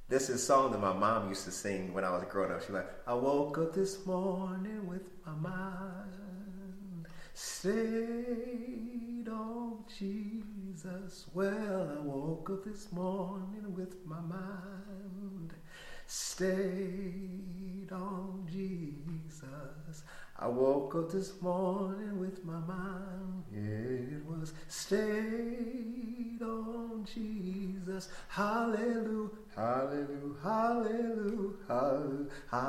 This is a song that my mom used to sing when I was growing up. She's like, I woke up this morning with my mind stayed on Jesus. Well, I woke up this morning with my mind stayed on Jesus. I woke up this morning with my mind, it was stayed on Jesus. Hallelujah, hallelujah, hallelujah,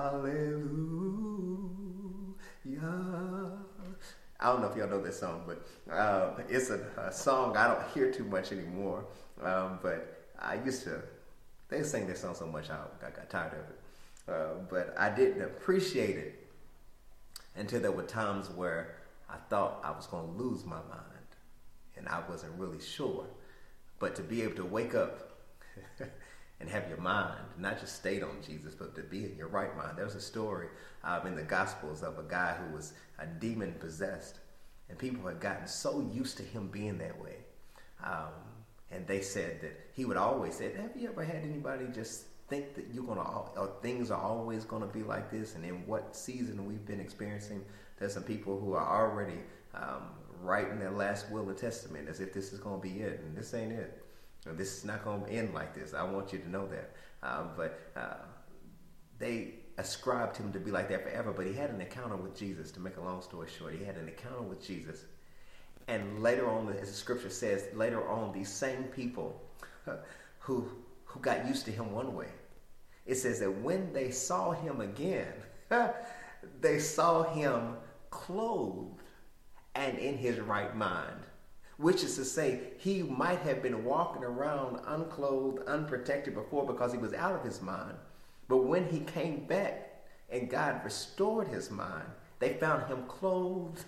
hallelujah. I don't know if y'all know this song, but it's a song I don't hear too much anymore. But I used to, they sang this song so much I got tired of it. But I didn't appreciate it until there were times where I thought I was going to lose my mind and I wasn't really sure. But to be able to wake up and have your mind not just stayed on Jesus, but to be in your right mind. There's a story in the Gospels of a guy who was a demon possessed, and people had gotten so used to him being that way. And they said that he would always say, have you ever had anybody just think that things are always going to be like this? And in what season we've been experiencing, there's some people who are already writing their last will and testament as if this is going to be it, and this ain't it. This is not going to end like this. I want you to know that. But they ascribed him to be like that forever. But he had an encounter with Jesus. To make a long story short, he had an encounter with Jesus. And later on, as the scripture says, later on, these same people who got used to him one way, it says that when they saw him again, they saw him clothed and in his right mind. Which is to say, he might have been walking around unclothed, unprotected before because he was out of his mind. But when he came back and God restored his mind, they found him clothed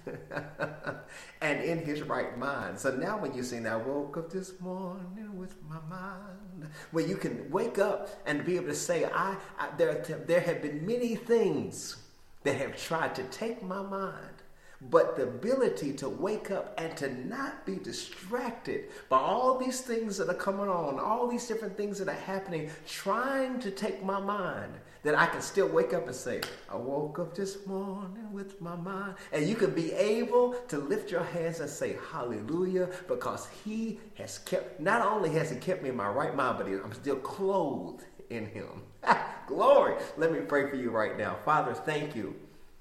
and in his right mind. So now when you sing, I woke up this morning with my mind, where you can wake up and be able to say, there have been many things that have tried to take my mind. But the ability to wake up and to not be distracted by all these things that are coming on, all these different things that are happening, trying to take my mind, that I can still wake up and say, I woke up this morning with my mind. And you can be able to lift your hands and say, hallelujah, because he has kept, not only has he kept me in my right mind, but I'm still clothed in him. Glory. Let me pray for you right now. Father, thank you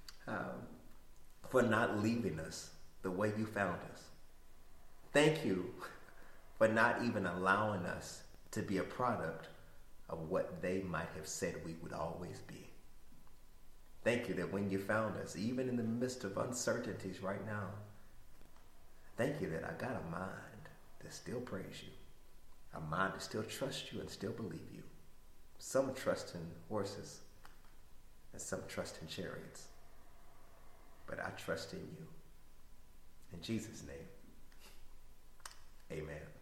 for not leaving us the way you found us. Thank you for not even allowing us to be a product of what they might have said we would always be. Thank you that when you found us, even in the midst of uncertainties right now, thank you that I got a mind that still praise you, a mind that still trusts you and still believe you. Some trust in horses and some trust in chariots. But I trust in you. In Jesus' name, amen.